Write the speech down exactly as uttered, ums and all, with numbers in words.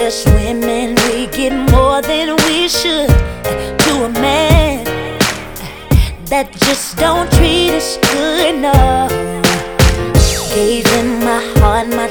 Selfish women, we give more than we should to a man that just don't treat us good enough. Gave him my heart, my